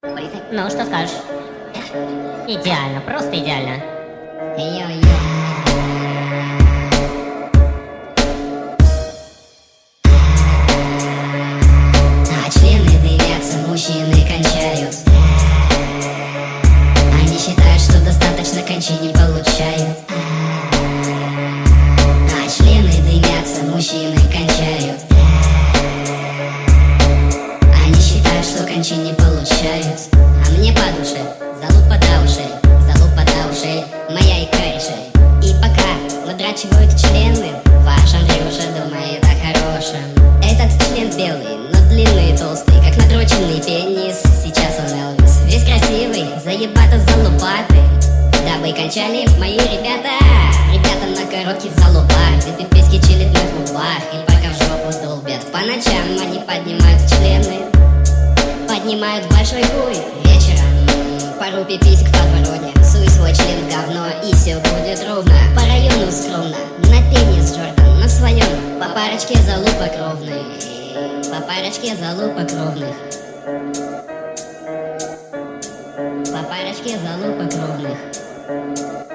Ну, что скажешь? Идеально, просто идеально. А члены дымятся, мужчины кончают. Они считают, что достаточно кончиний получают. А члены дымятся, мужчины кончают. Они считают, что кончиний получают. А мне по душе, залупа до ушей, моя и корешей. И пока выдрачивают члены, ваш Андрюша думает о хорошем. Этот член белый, но длинный и толстый, как надроченный пенис. Сейчас он Элвис, весь красивый, заебато залупатый. Дабы кончали мои ребята на коротких залупах, где пиписьки чилит на губах, или пока в жопу долбят. По ночам они поднимают члены, поднимают большой хуй. Вечером пару пиписек в подворотне, суй свой член в говно, и все будет ровно. По району скромно, на пенис Джордан, на своем, по парочке залупок ровных, по парочке залупок ровных, по парочке залупок ровных.